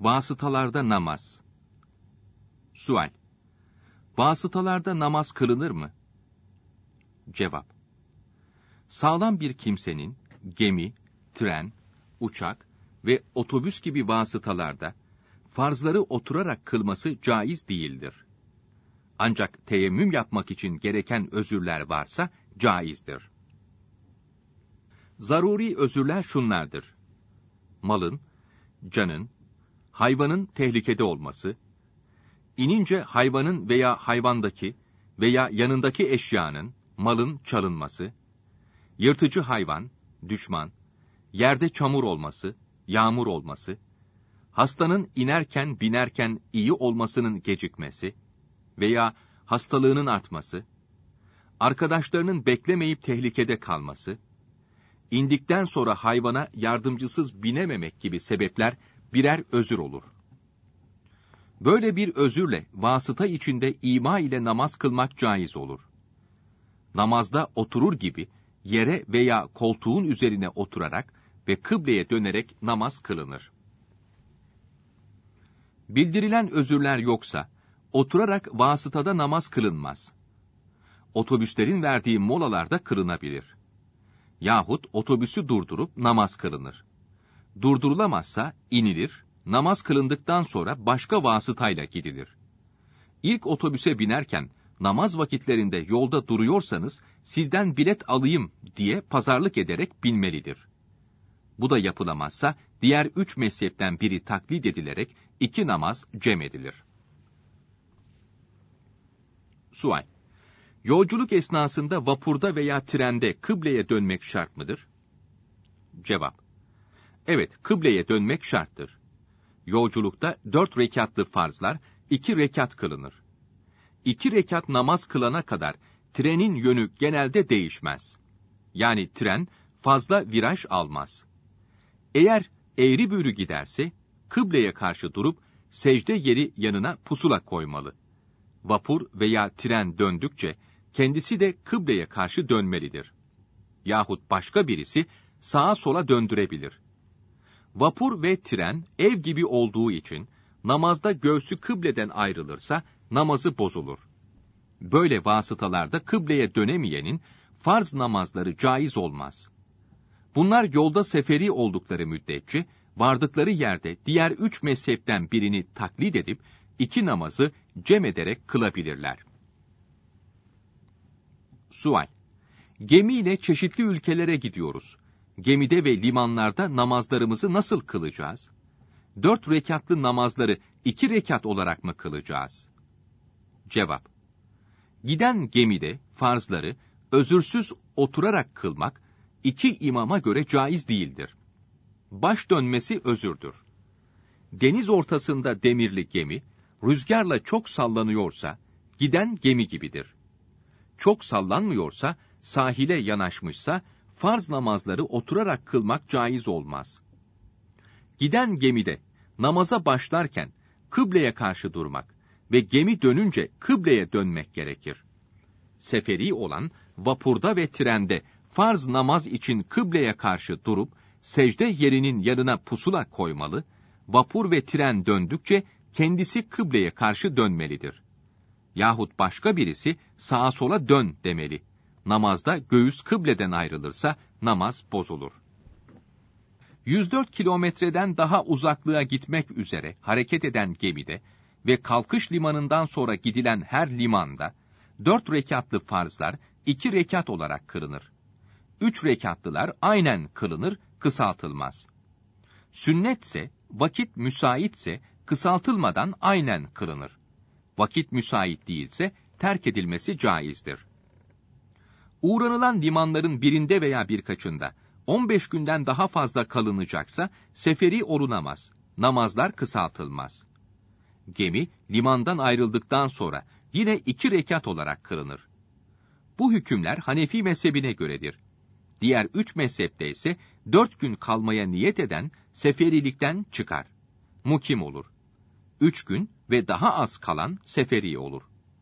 Vasıtalarda namaz. Sual: Vasıtalarda namaz kılınır mı? Cevap: Sağlam bir kimsenin gemi, tren, uçak ve otobüs gibi vasıtalarda farzları oturarak kılması caiz değildir. Ancak teyemmüm yapmak için gereken özürler varsa caizdir. Zaruri özürler şunlardır: malın, canın, hayvanın tehlikede olması, inince hayvanın veya hayvandaki veya yanındaki eşyanın, malın çalınması, yırtıcı hayvan, düşman, yerde çamur olması, yağmur olması, hastanın inerken binerken iyi olmasının gecikmesi veya hastalığının artması, arkadaşlarının beklemeyip tehlikede kalması, indikten sonra hayvana yardımcısız binememek gibi sebepler birer özür olur. Böyle bir özürle vasıta içinde ima ile namaz kılmak caiz olur. Namazda oturur gibi yere veya koltuğun üzerine oturarak ve kıbleye dönerek namaz kılınır. Bildirilen özürler yoksa, oturarak vasıtada namaz kılınmaz. Otobüslerin verdiği molalarda kılınabilir. Yahut otobüsü durdurup namaz kılınır. Durdurulamazsa inilir, namaz kılındıktan sonra başka vasıtayla gidilir. İlk otobüse binerken, namaz vakitlerinde yolda duruyorsanız, sizden bilet alayım diye pazarlık ederek binmelidir. Bu da yapılamazsa, diğer 3 mezhepten biri taklit edilerek 2 namaz cem edilir. Sual: Yolculuk esnasında vapurda veya trende kıbleye dönmek şart mıdır? Cevap: Evet, kıbleye dönmek şarttır. Yolculukta 4 rekatlı farzlar 2 rekat kılınır. 2 rekat namaz kılana kadar trenin yönü genelde değişmez. Yani tren fazla viraj almaz. Eğer eğri büğrü giderse, kıbleye karşı durup secde yeri yanına pusula koymalı. Vapur veya tren döndükçe kendisi de kıbleye karşı dönmelidir. Yahut başka birisi sağa sola döndürebilir. Vapur ve tren ev gibi olduğu için namazda göğsü kıbleden ayrılırsa namazı bozulur. Böyle vasıtalarda kıbleye dönemeyenin farz namazları caiz olmaz. Bunlar yolda seferi oldukları müddetçe vardıkları yerde diğer 3 mezhepten birini taklit edip 2 namazı cem ederek kılabilirler. Sual: Gemiyle çeşitli ülkelere gidiyoruz. Gemide ve limanlarda namazlarımızı nasıl kılacağız? 4 rekatlı namazları 2 rekat olarak mı kılacağız? Cevap: Giden gemide farzları özürsüz oturarak kılmak 2 imama göre caiz değildir. Baş dönmesi özürdür. Deniz ortasında demirli gemi, rüzgarla çok sallanıyorsa, giden gemi gibidir. Çok sallanmıyorsa, sahile yanaşmışsa, farz namazları oturarak kılmak caiz olmaz. Giden gemide, namaza başlarken, kıbleye karşı durmak ve gemi dönünce kıbleye dönmek gerekir. Seferi olan, vapurda ve trende, farz namaz için kıbleye karşı durup, secde yerinin yanına pusula koymalı, vapur ve tren döndükçe kendisi kıbleye karşı dönmelidir. Yahut başka birisi sağa sola dön demeli. Namazda göğüs kıbleden ayrılırsa namaz bozulur. 104 kilometreden daha uzaklığa gitmek üzere hareket eden gemide ve kalkış limanından sonra gidilen her limanda 4 rekatlı farzlar 2 rekat olarak kılınır. 3 rekatlılar aynen kılınır, kısaltılmaz. Sünnetse, vakit müsaitse kısaltılmadan aynen kılınır. Vakit müsait değilse terk edilmesi caizdir. Uğranılan limanların birinde veya birkaçında 15 günden daha fazla kalınacaksa seferi olunamaz, namazlar kısaltılmaz. Gemi limandan ayrıldıktan sonra yine 2 rekat olarak kılınır. Bu hükümler Hanefi mezhebine göredir. Diğer 3 mezhepte ise 4 gün kalmaya niyet eden seferilikten çıkar. Mukim olur. 3 gün ve daha az kalan seferi olur.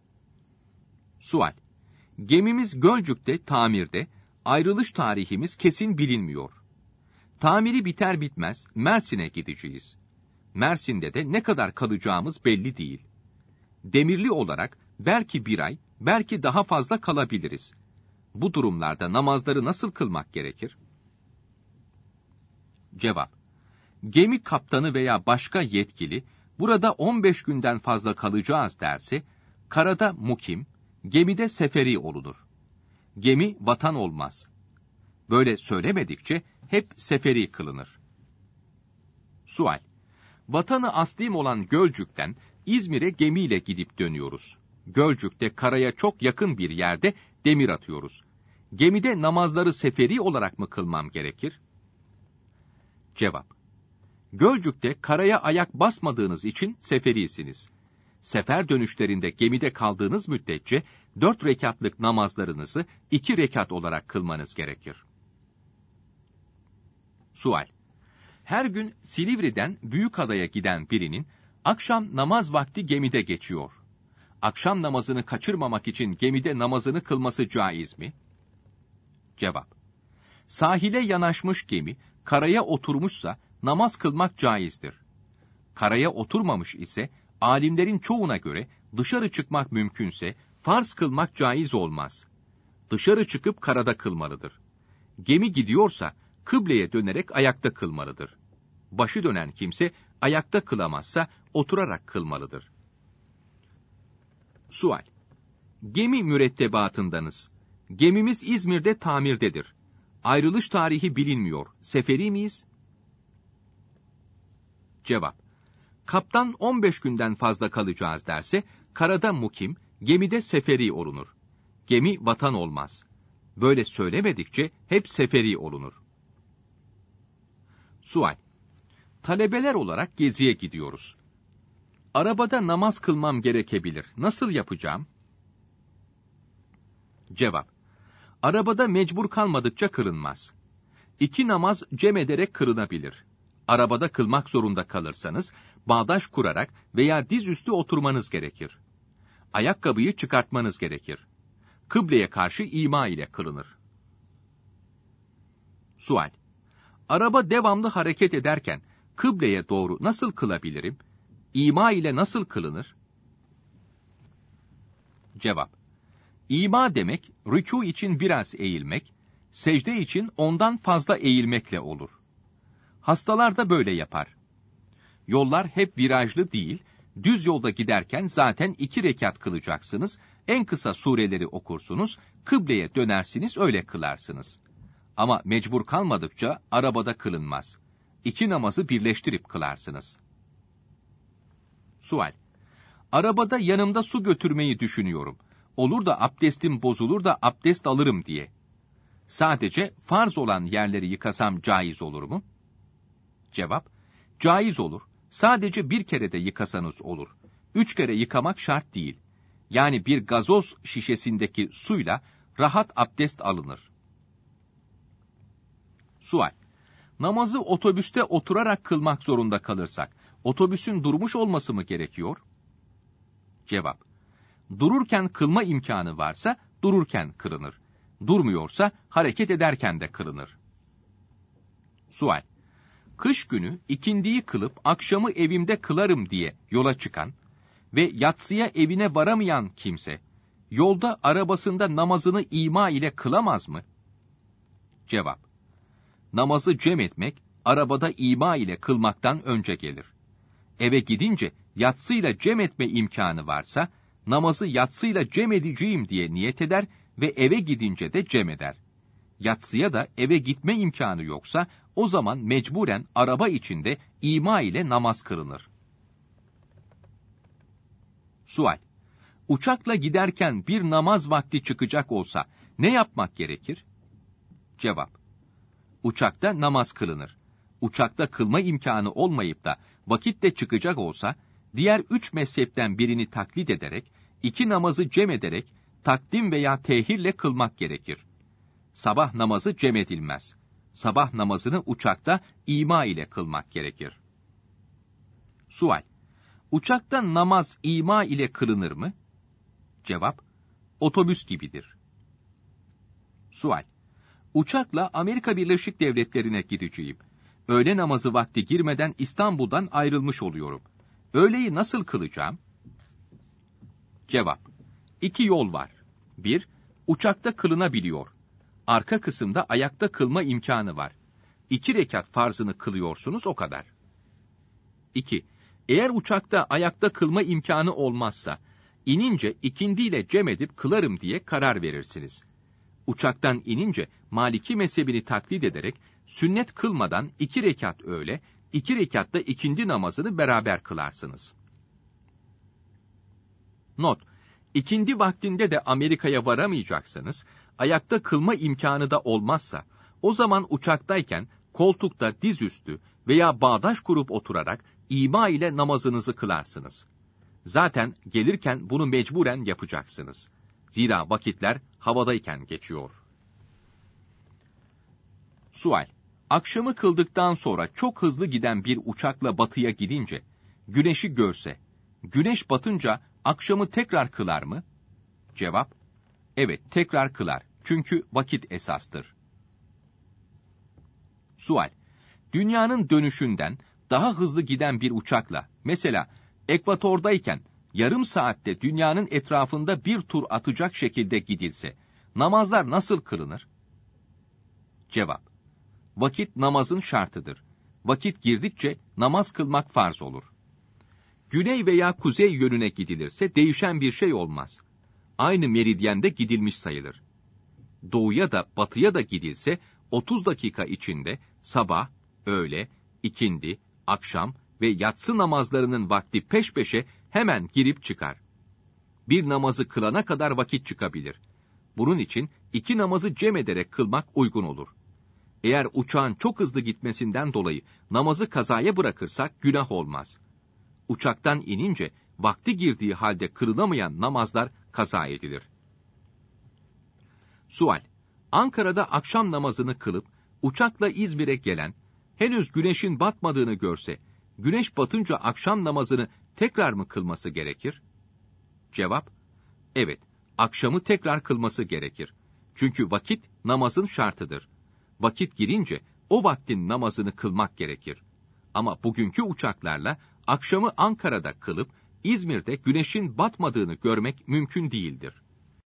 Sual: Gemimiz Gölcük'te tamirde, ayrılış tarihimiz kesin bilinmiyor. Tamiri biter bitmez Mersin'e gideceğiz. Mersin'de de ne kadar kalacağımız belli değil. Demirli olarak belki 1 ay, belki daha fazla kalabiliriz. Bu durumlarda namazları nasıl kılmak gerekir? Cevap: Gemi kaptanı veya başka yetkili, burada 15 günden fazla kalacağız derse, karada mukim, gemide seferi olunur. Gemi vatan olmaz. Böyle söylemedikçe hep seferi kılınır. Sual: Vatanı aslim olan Gölcük'ten İzmir'e gemiyle gidip dönüyoruz. Gölcük'te karaya çok yakın bir yerde demir atıyoruz. Gemide namazları seferi olarak mı kılmam gerekir? Cevap: Gölcük'te karaya ayak basmadığınız için seferisiniz. Sefer dönüşlerinde gemide kaldığınız müddetçe 4 rekatlık namazlarınızı 2 rekat olarak kılmanız gerekir. Sual: Her gün Silivri'den Büyükada'ya giden birinin akşam namaz vakti gemide geçiyor. Akşam namazını kaçırmamak için gemide namazını kılması caiz mi? Cevap: Sahile yanaşmış gemi karaya oturmuşsa namaz kılmak caizdir. Karaya oturmamış ise alimlerin çoğuna göre dışarı çıkmak mümkünse farz kılmak caiz olmaz. Dışarı çıkıp karada kılmalıdır. Gemi gidiyorsa kıbleye dönerek ayakta kılmalıdır. Başı dönen kimse ayakta kılamazsa oturarak kılmalıdır. Sual: Gemi mürettebatındanız. Gemimiz İzmir'de tamirdedir. Ayrılış tarihi bilinmiyor. Seferi miyiz? Cevap: Kaptan 15 günden fazla kalacağız derse, karada mukim, gemide seferi olunur. Gemi vatan olmaz. Böyle söylemedikçe hep seferi olunur. Sual: Talebeler olarak geziye gidiyoruz. Arabada namaz kılmam gerekebilir. Nasıl yapacağım? Cevap: Arabada mecbur kalmadıkça kılınmaz. 2 namaz cem ederek kılınabilir. Arabada kılmak zorunda kalırsanız, bağdaş kurarak veya dizüstü oturmanız gerekir. Ayakkabıyı çıkartmanız gerekir. Kıbleye karşı ima ile kılınır. Sual: Araba devamlı hareket ederken, kıbleye doğru nasıl kılabilirim? İma ile nasıl kılınır? Cevap: İma demek, rükû için biraz eğilmek, secde için ondan fazla eğilmekle olur. Hastalar da böyle yapar. Yollar hep virajlı değil, düz yolda giderken zaten 2 rekat kılacaksınız, en kısa sureleri okursunuz, kıbleye dönersiniz, öyle kılarsınız. Ama mecbur kalmadıkça arabada kılınmaz. 2 namazı birleştirip kılarsınız. Sual: Arabada yanımda su götürmeyi düşünüyorum. Olur da abdestim bozulur da abdest alırım diye. Sadece farz olan yerleri yıkasam caiz olur mu? Cevap: Caiz olur. Sadece 1 kere de yıkasanız olur. 3 kere yıkamak şart değil. Yani bir gazoz şişesindeki suyla rahat abdest alınır. Sual: Namazı otobüste oturarak kılmak zorunda kalırsak, otobüsün durmuş olması mı gerekiyor? Cevap: Dururken kılma imkanı varsa dururken kılınır. Durmuyorsa hareket ederken de kılınır. Sual: Kış günü ikindiyi kılıp akşamı evimde kılarım diye yola çıkan ve yatsıya evine varamayan kimse, yolda arabasında namazını ima ile kılamaz mı? Cevap: Namazı cem etmek, arabada ima ile kılmaktan önce gelir. Eve gidince yatsıyla cem etme imkanı varsa, namazı yatsıyla cem edeceğim diye niyet eder ve eve gidince de cem eder. Yatsıya da eve gitme imkanı yoksa, o zaman mecburen araba içinde ima ile namaz kılınır. Sual: Uçakla giderken bir namaz vakti çıkacak olsa ne yapmak gerekir? Cevap: Uçakta namaz kılınır. Uçakta kılma imkanı olmayıp da vakit de çıkacak olsa, diğer 3 mezhepten birini taklit ederek, 2 namazı cem ederek, takdim veya tehirle kılmak gerekir. Sabah namazı cem edilmez. Sabah namazını uçakta ima ile kılmak gerekir. Sual: Uçakta namaz ima ile kılınır mı? Cevap: Otobüs gibidir. Sual: Uçakla Amerika Birleşik Devletleri'ne gideceğim. öğle namazı vakti girmeden İstanbul'dan ayrılmış oluyorum. Öğleyi nasıl kılacağım? Cevap: 2 yol var. 1. Uçakta kılınabiliyor. Arka kısımda ayakta kılma imkanı var. 2 rekat farzını kılıyorsunuz, o kadar. 2. Eğer uçakta ayakta kılma imkanı olmazsa, inince ikindiyle cem edip kılarım diye karar verirsiniz. Uçaktan inince Maliki mezhebini taklit ederek, sünnet kılmadan 2 rekat öğle, 2 rekatta ikindi namazını beraber kılarsınız. Not: İkindi vaktinde de Amerika'ya varamayacaksanız, ayakta kılma imkanı da olmazsa, o zaman uçaktayken koltukta dizüstü veya bağdaş kurup oturarak ima ile namazınızı kılarsınız. Zaten gelirken bunu mecburen yapacaksınız. Zira vakitler havadayken geçiyor. Sual: Akşamı kıldıktan sonra çok hızlı giden bir uçakla batıya gidince, güneşi görse, güneş batınca akşamı tekrar kılar mı? Cevap: Evet, tekrar kılar. Çünkü vakit esastır. Sual: Dünyanın dönüşünden daha hızlı giden bir uçakla, mesela ekvatordayken yarım saatte dünyanın etrafında bir tur atacak şekilde gidilse, namazlar nasıl kılınır? Cevap: Vakit namazın şartıdır. Vakit girdikçe namaz kılmak farz olur. Güney veya kuzey yönüne gidilirse değişen bir şey olmaz. Aynı meridyende gidilmiş sayılır. Doğuya da batıya da gidilse 30 dakika içinde sabah, öğle, ikindi, akşam ve yatsı namazlarının vakti peş peşe hemen girip çıkar. Bir namazı kılana kadar vakit çıkabilir. Bunun için 2 namazı cem ederek kılmak uygun olur. Eğer uçağın çok hızlı gitmesinden dolayı namazı kazaya bırakırsak günah olmaz. Uçaktan inince vakti girdiği halde kılınamayan namazlar kaza edilir. Sual: Ankara'da akşam namazını kılıp uçakla İzmir'e gelen, henüz güneşin batmadığını görse, güneş batınca akşam namazını tekrar mı kılması gerekir? Cevap: Evet, akşamı tekrar kılması gerekir. Çünkü vakit namazın şartıdır. Vakit girince o vaktin namazını kılmak gerekir. Ama bugünkü uçaklarla akşamı Ankara'da kılıp İzmir'de güneşin batmadığını görmek mümkün değildir.